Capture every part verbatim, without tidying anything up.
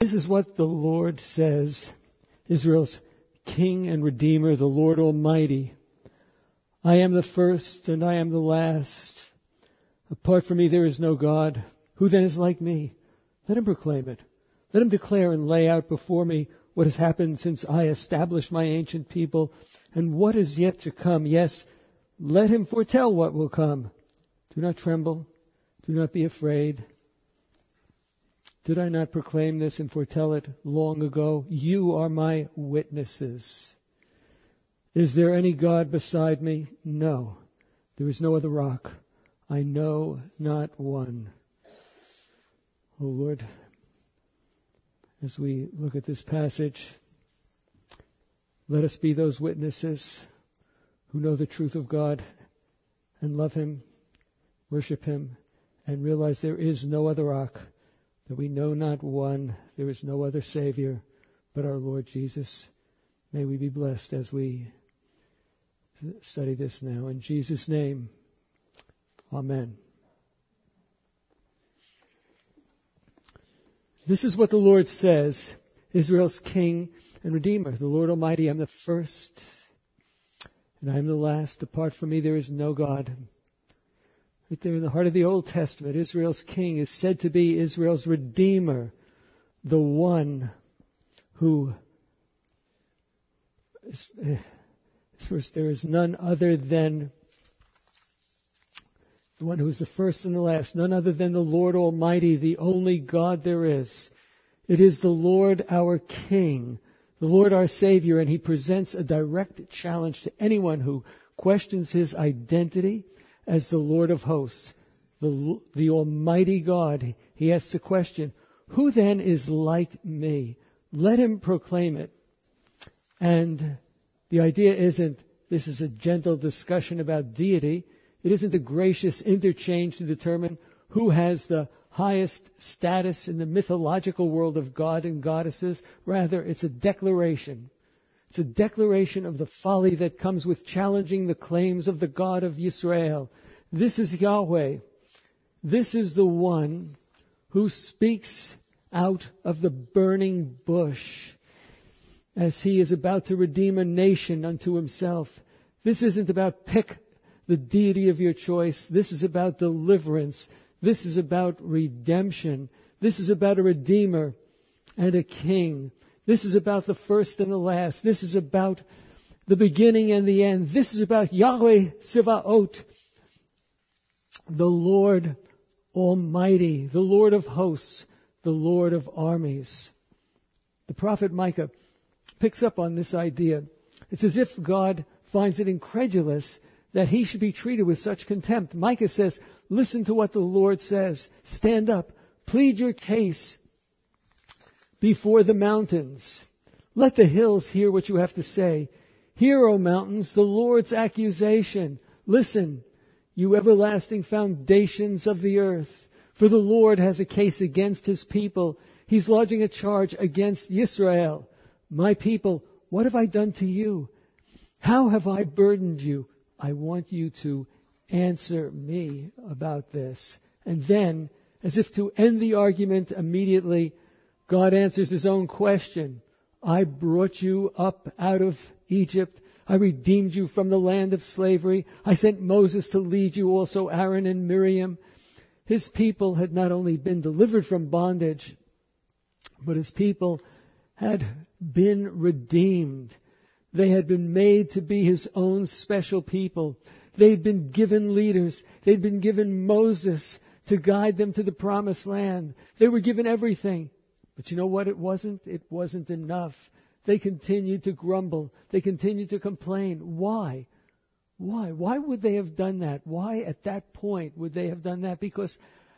This is what the Lord says, Israel's King and Redeemer, the Lord Almighty. I am the first and I am the last. Apart from me there is no God. Who then is like me? Let him proclaim it. Let him declare and lay out before me what has happened since I established my ancient people and what is yet to come. Yes, let him foretell what will come. Do not tremble. Do not be afraid. Did I not proclaim this and foretell it long ago? You are my witnesses. Is there any God beside me? No. There is no other rock. I know not one. Oh Lord, as we look at this passage, let us be those witnesses who know the truth of God and love Him, worship Him, and realize there is no other rock, that we know not one, there is no other Savior but our Lord Jesus. May we be blessed as we study this now. In Jesus' name, amen. This is what the Lord says, Israel's King and Redeemer, the Lord Almighty. I am the first and I am the last. Apart from me there is no God. Right there in the heart of the Old Testament, Israel's King is said to be Israel's Redeemer, the one who is, first, there is none other than the one who is the first and the last, none other than the Lord Almighty, the only God there is. It is the Lord our King, the Lord our Savior, and He presents a direct challenge to anyone who questions His identity as the Lord of hosts, the, the Almighty God. He asks the question, who then is like me? Let him proclaim it. And the idea isn't, this is a gentle discussion about deity. It isn't a gracious interchange to determine who has the highest status in the mythological world of God and goddesses. Rather, it's a declaration. It's a declaration of the folly that comes with challenging the claims of the God of Israel. This is Yahweh. This is the one who speaks out of the burning bush as He is about to redeem a nation unto Himself. This isn't about pick the deity of your choice. This is about deliverance. This is about redemption. This is about a Redeemer and a King. This is about the first and the last. This is about the beginning and the end. This is about Yahweh Tsevaot, the Lord Almighty, the Lord of hosts, the Lord of armies. The prophet Micah picks up on this idea. It's as if God finds it incredulous that he should be treated with such contempt. Micah says, listen to what the Lord says. Stand up. Plead your case before the mountains. Let the hills hear what you have to say. Hear, O mountains, the Lord's accusation. Listen, you everlasting foundations of the earth. For the Lord has a case against His people. He's lodging a charge against Israel. My people, what have I done to you? How have I burdened you? I want you to answer me about this. And then, as if to end the argument immediately, God answers His own question. I brought you up out of Egypt. I redeemed you from the land of slavery. I sent Moses to lead you, also Aaron and Miriam. His people had not only been delivered from bondage, but His people had been redeemed. They had been made to be His own special people. They'd been given leaders. They'd been given Moses to guide them to the promised land. They were given everything. But you know what it wasn't? It wasn't enough. They continued to grumble. They continued to complain. Why? Why? Why would they have done that? Why at that point would they have done that? Because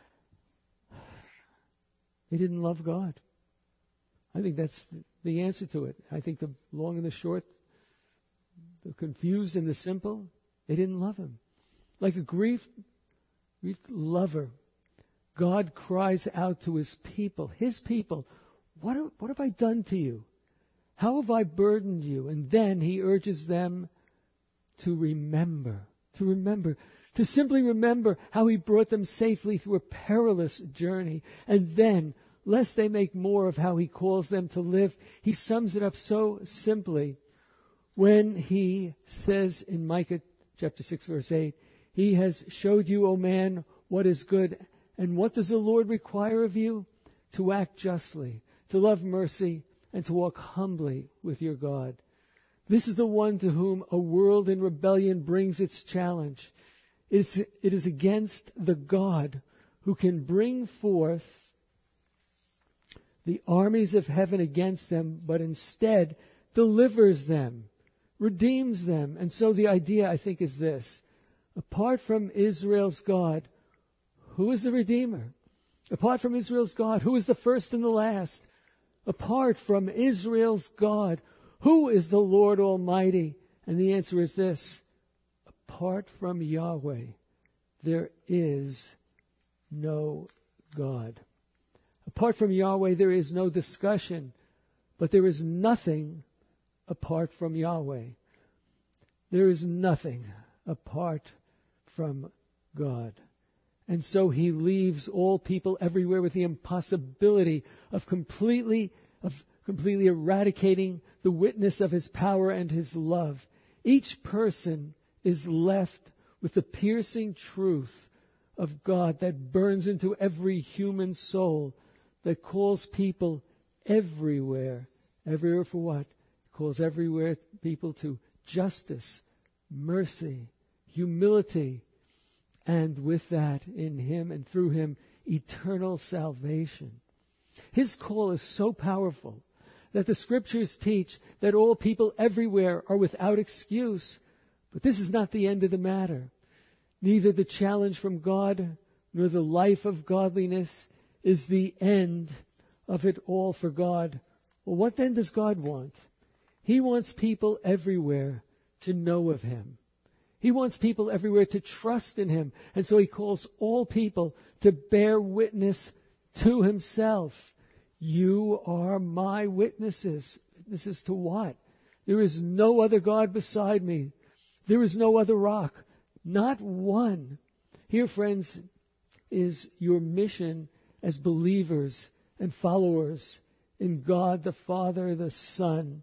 they didn't love God. I think that's the answer to it. I think the long and the short, the confused and the simple, they didn't love Him. Like a grieved, grieved lover, God cries out to His people, His people, what, are, what have I done to you? How have I burdened you? And then He urges them to remember, to remember, to simply remember how He brought them safely through a perilous journey. And then lest they make more of how he calls them to live. He sums it up so simply when he says in Micah chapter six, verse eight, he has showed you, O man, what is good. And what does the Lord require of you? To act justly, to love mercy, and to walk humbly with your God. This is the one to whom a world in rebellion brings its challenge. It's, it is against the God who can bring forth the armies of heaven against them, but instead delivers them, redeems them. And so the idea, I think, is this. Apart from Israel's God, who is the Redeemer? Apart from Israel's God, who is the first and the last? Apart from Israel's God, who is the Lord Almighty? And the answer is this. Apart from Yahweh, there is no God. Apart from Yahweh, there is no discussion, but there is nothing apart from Yahweh. There is nothing apart from God. And so he leaves all people everywhere with the impossibility of completely, of completely eradicating the witness of his power and his love. Each person is left with the piercing truth of God that burns into every human soul, that calls people everywhere. Everywhere for what? Calls everywhere people to justice, mercy, humility, and with that, in him and through him, eternal salvation. His call is so powerful that the Scriptures teach that all people everywhere are without excuse. But this is not the end of the matter. Neither the challenge from God nor the life of godliness is the end of it all for God. Well, what then does God want? He wants people everywhere to know of him. He wants people everywhere to trust in him. And so he calls all people to bear witness to himself. You are my witnesses. Witnesses to what? There is no other God beside me. There is no other rock. Not one. Here, friends, is your mission as believers and followers in God the Father, the Son,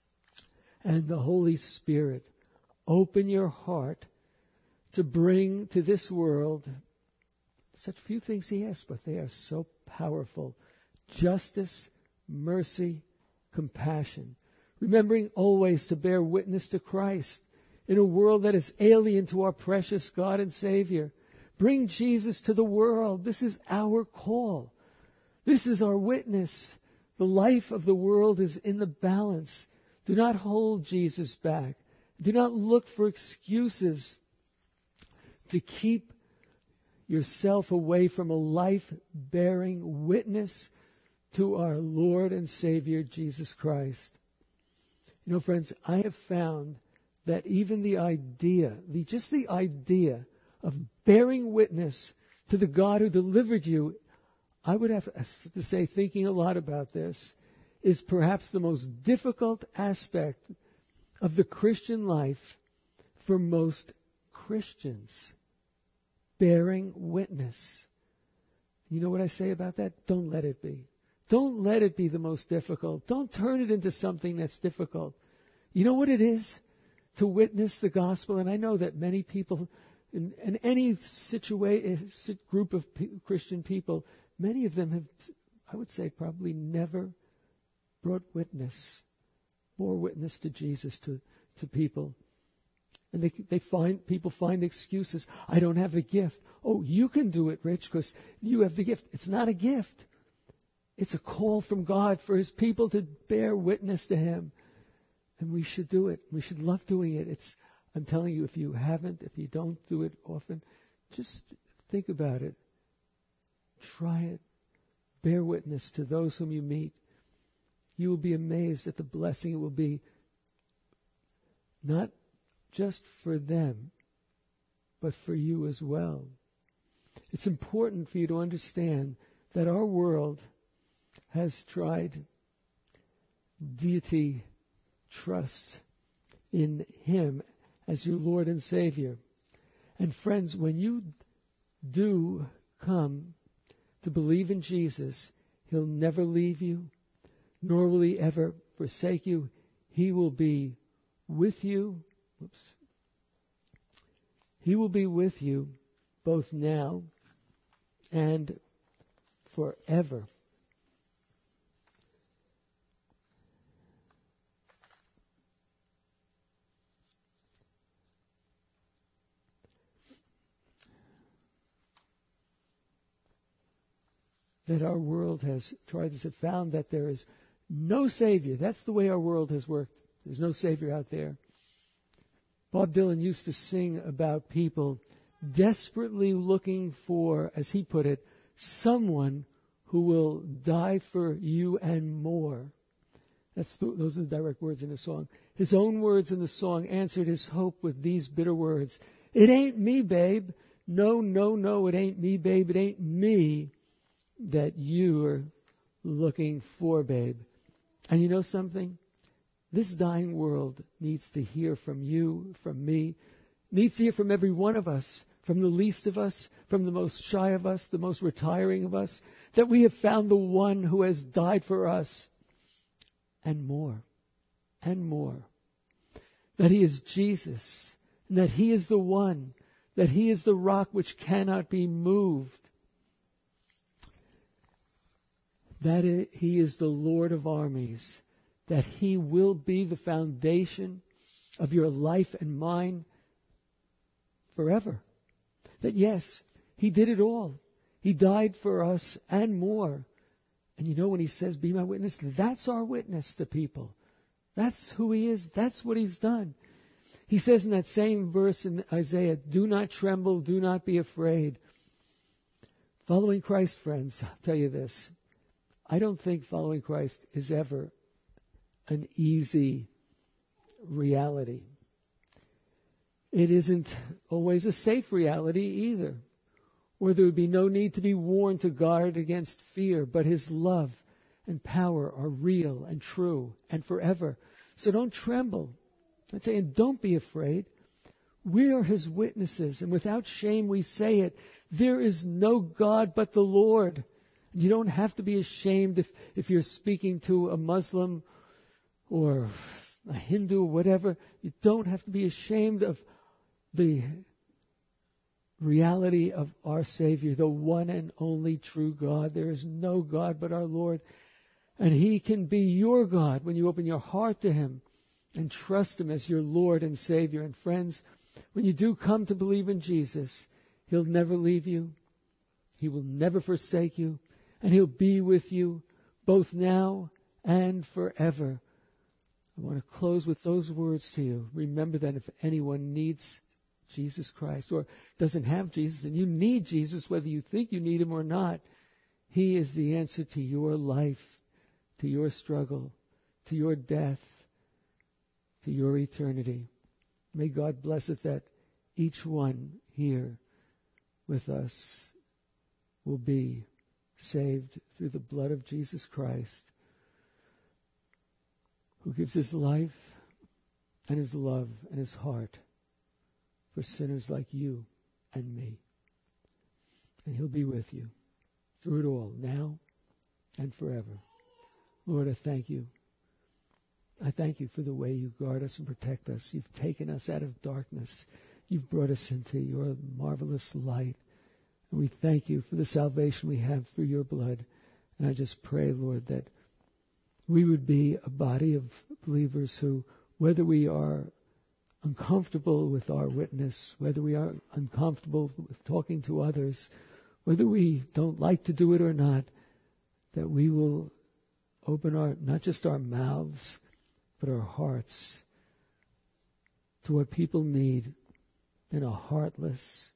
and the Holy Spirit. Open your heart to bring to this world such few things he asks, but they are so powerful. Justice, mercy, compassion. Remembering always to bear witness to Christ in a world that is alien to our precious God and Savior. Bring Jesus to the world. This is our call. This is our witness. The life of the world is in the balance. Do not hold Jesus back. Do not look for excuses to keep yourself away from a life-bearing witness to our Lord and Savior, Jesus Christ. You know, friends, I have found that even the idea, the, just the idea of bearing witness to the God who delivered you, I would have to say, thinking a lot about this, is perhaps the most difficult aspect of the Christian life for most Christians. Bearing witness. You know what I say about that? Don't let it be. Don't let it be the most difficult. Don't turn it into something that's difficult. You know what it is to witness the gospel? And I know that many people, in, in any situation, group of p- Christian people, many of them have, I would say, probably never brought witness, bore witness to Jesus to, to people. And they, they find, people find excuses. I don't have the gift. Oh, you can do it, Rich, because you have the gift. It's not a gift. It's a call from God for his people to bear witness to him. And we should do it. We should love doing it. It's, I'm telling you, if you haven't, if you don't do it often, just think about it. Try it. Bear witness to those whom you meet. You will be amazed at the blessing it will be, not just for them, but for you as well. It's important for you to understand that our world has tried deity, trust in him as your Lord and Savior. And friends, when you do come to believe in Jesus, He'll never leave you, nor will He ever forsake you. He will be with you. Oops. He will be with you both now and forever. That our world has tried to have found that there is no Savior. That's the way our world has worked. There's no Savior out there. Bob Dylan used to sing about people desperately looking for, as he put it, someone who will die for you and more. That's the, those are the direct words in the song. His own words in the song answered his hope with these bitter words. It ain't me, babe. No, no, no, it ain't me, babe. It ain't me that you're looking for, babe. And you know something? This dying world needs to hear from you, from me, needs to hear from every one of us, from the least of us, from the most shy of us, the most retiring of us, that we have found the one who has died for us, and more, and more. That He is Jesus, and that He is the one, that He is the rock which cannot be moved. That He is the Lord of armies, that He will be the foundation of your life and mine forever. That yes, He did it all. He died for us and more. And you know when He says, be my witness, that's our witness to people. That's who He is. That's what He's done. He says in that same verse in Isaiah, do not tremble, do not be afraid. Following Christ, friends, I'll tell you this. I don't think following Christ is ever an easy reality. It isn't always a safe reality either, where there would be no need to be warned to guard against fear, but His love and power are real and true and forever. So don't tremble. I'm saying don't be afraid. We are His witnesses, and without shame we say it. There is no God but the Lord. You don't have to be ashamed if, if you're speaking to a Muslim or a Hindu or whatever. You don't have to be ashamed of the reality of our Savior, the one and only true God. There is no God but our Lord. And He can be your God when you open your heart to Him and trust Him as your Lord and Savior. And friends, when you do come to believe in Jesus, He'll never leave you. He will never forsake you. And He'll be with you both now and forever. I want to close with those words to you. Remember that if anyone needs Jesus Christ or doesn't have Jesus, and you need Jesus whether you think you need Him or not, He is the answer to your life, to your struggle, to your death, to your eternity. May God bless it that each one here with us will be saved through the blood of Jesus Christ, who gives His life and His love and His heart for sinners like you and me. And He'll be with you through it all, now and forever. Lord, I thank You. I thank You for the way You guard us and protect us. You've taken us out of darkness. You've brought us into Your marvelous light. And we thank You for the salvation we have through Your blood. And I just pray, Lord, that we would be a body of believers who, whether we are uncomfortable with our witness, whether we are uncomfortable with talking to others, whether we don't like to do it or not, that we will open our, not just our mouths, but our hearts to what people need in a heartless,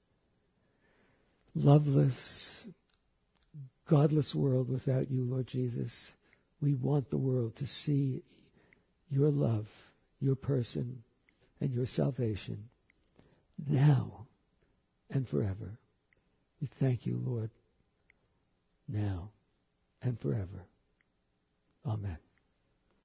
loveless, godless world without You, Lord Jesus. We want the world to see Your love, Your person, and Your salvation now and forever. We thank You, Lord, now and forever. Amen.